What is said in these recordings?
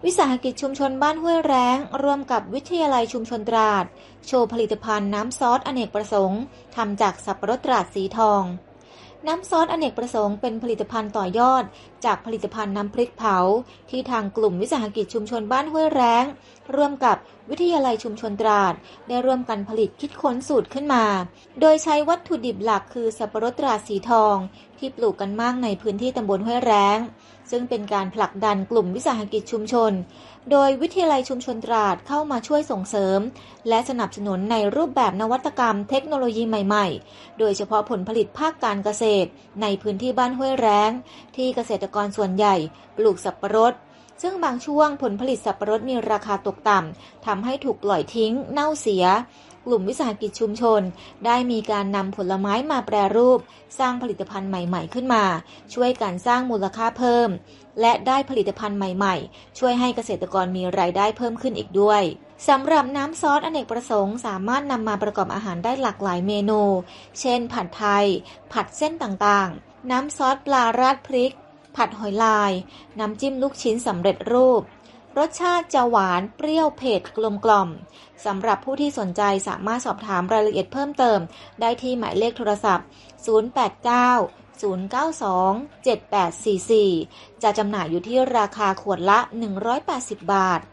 วิสาหกิจชุมชนบ้านห้วยแร้งร่วมกับวิทยาลัยชุมชนตราดโชว์ผลิตภัณฑ์น้ำซอสอเนกประสงค์ทำจากสับปะรดตราดสีทองน้ำซอสอเนกประสงค์เป็นผลิตภัณฑ์ต่อยอดจากผลิตภัณฑ์น้ำพริกเผาที่ทางกลุ่มวิสาหกิจชุมชนบ้านห้วยแร้งร่วมกับวิทยาลัยชุมชนตราดได้ร่วมกันผลิตคิดค้นสูตรขึ้นมาโดยใช้วัตถุดิบหลักคือสับปะรดตราดสีทองที่ปลูกกันมากในพื้นที่ตำบลห้วยแร้งซึ่งเป็นการผลักดันกลุ่มวิสาหกิจชุมชนโดยวิทยาลัยชุมชนตราดเข้ามาช่วยส่งเสริมและสนับสนุนในรูปแบบนวัตกรรมเทคโนโลยีใหม่ๆโดยเฉพาะผลผลิตภาคการเกษตรในพื้นที่บ้านห้วยแร้งที่เกษตรกรส่วนใหญ่ปลูกสับปะรดซึ่งบางช่วงผลผลิตสับปะรดมีราคาตกต่ำทำให้ถูกปล่อยทิ้งเน่าเสียกลุ่มวิสาหกิจชุมชนได้มีการนำผลไม้มาแปรรูปสร้างผลิตภัณฑ์ใหม่ๆขึ้นมาช่วยการสร้างมูลค่าเพิ่มและได้ผลิตภัณฑ์ใหม่ๆช่วยให้เกษตรกรมีรายได้เพิ่มขึ้นอีกด้วยสำหรับน้ำซอสอเนกประสงค์สามารถนำมาประกอบอาหารได้หลากหลายเมนูเช่นผัดไทยผัดเส้นต่างๆน้ำซอสปลาราดพริกผัดหอยลายน้ำจิ้มลูกชิ้นสำเร็จรูปรสชาติจะหวานเปรี้ยวเผ็ดกลมกล่อมสำหรับผู้ที่สนใจสามารถสอบถามรายละเอียดเพิ่มเติมได้ที่หมายเลขโทรศัพท์089 092 7844จะจำหน่ายอยู่ที่ราคาขวดละ180 บาท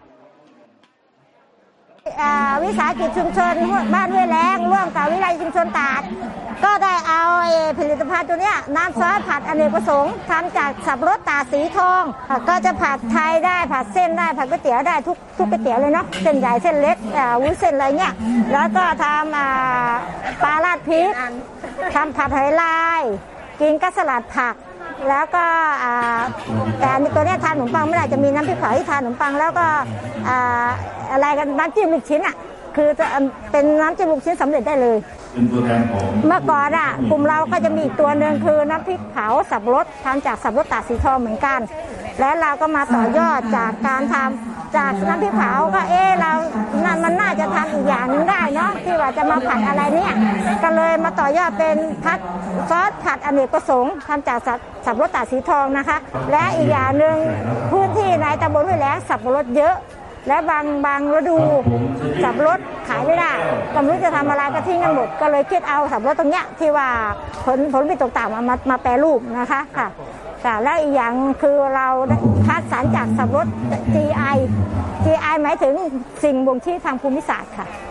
วิสาหกิจชุมชนบ้านห้วยแร้งร่วมกับวิทยาลัยชุมชนตราดก็ได้เอาผลิตภัณฑ์ตัวนี้น้ำซอสผัดอเนกประสงค์ทำจากสับปะรดตราดสีทองก็จะผัดไทยได้ผัดเส้นได้ผัดก๋วยเตี๋ยวได้ทุกก๋วยเตี๋ยวเลยเนาะเส้นใหญ่เส้นเล็กวุ้นเส้นอะไรเงี้ยแล้วก็ทำปลาราดพริกทำผัดหอยลายกินกับสลัดผักแล้วก็แต่อันนี้ตัวนี้ทานขนมปังไม่ได้จะมีน้ำพริกเผาที่ทานขนมปังแล้วก็อะไรกันน้ำจิ้มลูกชิ้นอ่ะคือจะเป็นน้ำจิ้มลูกชิ้นสำเร็จได้เลยเมื่อก่อนกลุ่มเราก็จะมีอีกตัวหนึ่งคือน้ำพริกเผาสับปะรดทำจากสับปะรดตราดสีทองเหมือนกันและเราก็มาต่อยอดจากการทำจากน้ำพริกเผาก็เรามันน่าจะทำอีกอย่างนึงได้เนาะที่ว่าจะมาผัดอะไรเนี่ยก็เลยมาต่อยอดเป็นผัดซอสผัดอเนกประสงค์ทำจากสับปะรดตราดสีทองนะคะและอีกอย่างหนึ่งพื้นที่ในตำบลห้วยแร้งสับปะรดเยอะและบางฤดูสับปะรดขายไม่ได้ก็ไม่รู้จะทำอะไรก็ทิ้งกันหมดก็เลยคิดเอาสับปะรดตรงเนี้ยที่ว่าผลผลิตต่างๆมาแปรรูปนะคะค่ะและอีกอย่างคือเราคัดสรรจากสับปะรด GI หมายถึงสิ่งบ่งชี้ทางภูมิศาสตร์ค่ะ